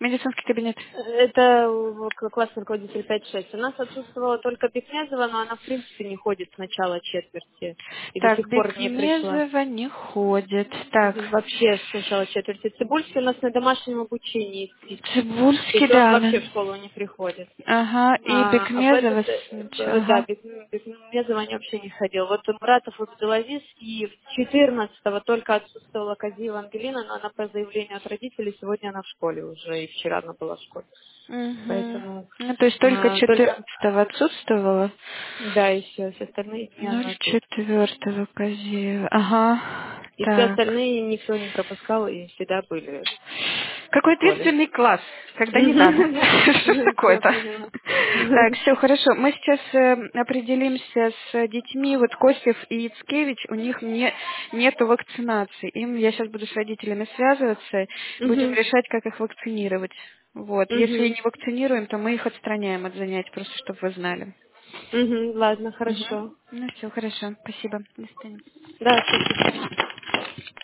Медицинский кабинет. Это классный руководитель 5-6. У нас отсутствовала только Бекмезова, но она в принципе не ходит с начала четверти и до Так, сих пор не пришла. Бекмезова не ходит. Так, Вообще с начала четверти. Цибульский у нас на домашнем обучении спит. То Цибульский, есть он да, вообще она. в школу не приходит. Ага, и А в этот, Бекмезова, да, ага. Бекмезова вообще не ходил. Вот Муратов и Абдулазиз, и 14-го только отсутствовала Казиева Ангелина, но она по заявлению от родителей, сегодня она в школе уже, и вчера она была в школе. Угу. Поэтому Ну, то есть только только, 14-го отсутствовала. да, и все остальные дни она тут. 04-го Козеева. Ага. И все Так. остальные никто не пропускал, и всегда были в Какой школе. ответственный класс, когда не надо. Что Все, такое-то? поняла. Так, все хорошо. Мы сейчас определимся с детьми. Вот Костев и Ицкевич, у них нету вакцинации. Я сейчас буду с родителями связываться, будем Мгм. решать, как их вакцинировать. Вот. Если Мгм. не вакцинируем, то мы их отстраняем от занятий, просто чтобы вы знали. Мгм. Ладно, Мгм. хорошо. Ну все, хорошо. Спасибо. До свидания. Да, спасибо.